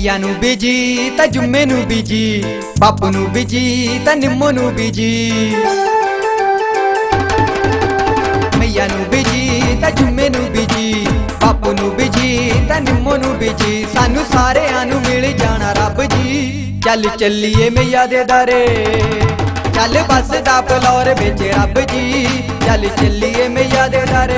मैया नू बीजी ते जुम्मे नू बीजी, बापू नू बीजी ते निम्मो नू बीजी। मैया नू बीजी ते जुम्मे नू बीजी, बापू नू बीजी ते निम्मो नू बीजी। सानू सारे आनू मिल जाना रब जी। चल चलिए मैया दे दारे, चल बस दा फ्लोर बिच रब जी। चल चलिए मैया दे दारे।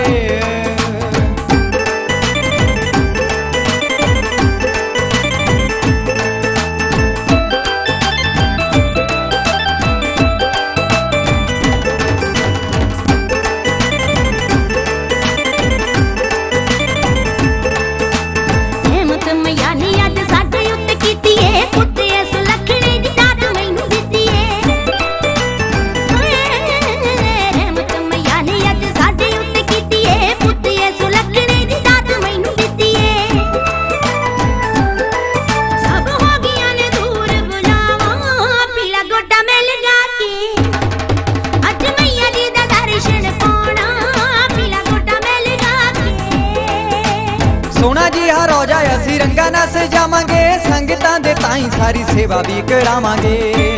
सोना जी हर रोजा असी रंगा ना सजावांगे, संगतां दे ताई सारी सेवा भी करावांगे।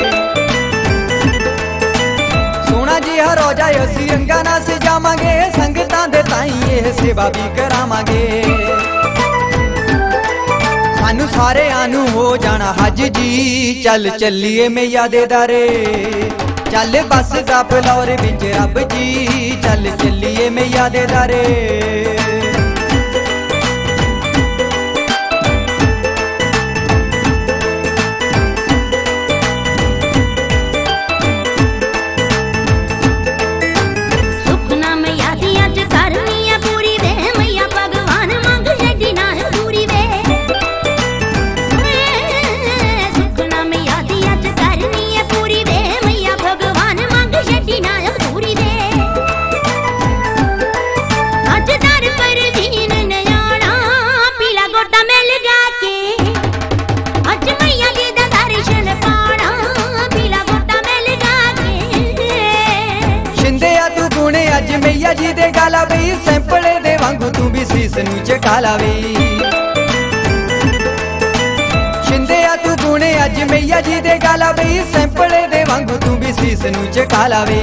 सोना जी हर रोजा असी रंगा ना सजावांगे, संगतां दे ताई यह सेवा भी करावांगे। सानू सारे आनू हो जाना हज जी। चल चलिए मैया दे दारे, चल बस दा फ्लोर बिच रब जी। चल चलिए मैया दे दारे। अज मैया जी दे गाला बई, सैंपले दे वांगू तू भी सीस नू चका लावी। शिंदे तू गुणे अज मैया जी दे गाला बई, सैंपले दे वांगू तू भी सीस नू चका लावी।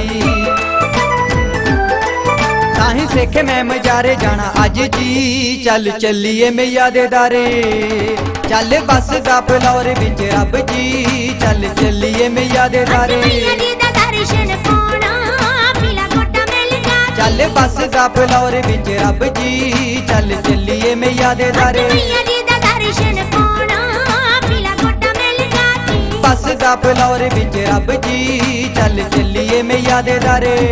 ताही सिख मैं मजारे जाना अज जी। चल चलिए मैया दे दारे, चल बस दा फ्लोर बिच रब जी। चल चलिए मैया दे दारे, चल बस दा फ्लोर बिच रब जी। चल चलिए मैया दे दारे, बस दा फ्लोर बिच रब जी। चल चलिए मैया दे दारे।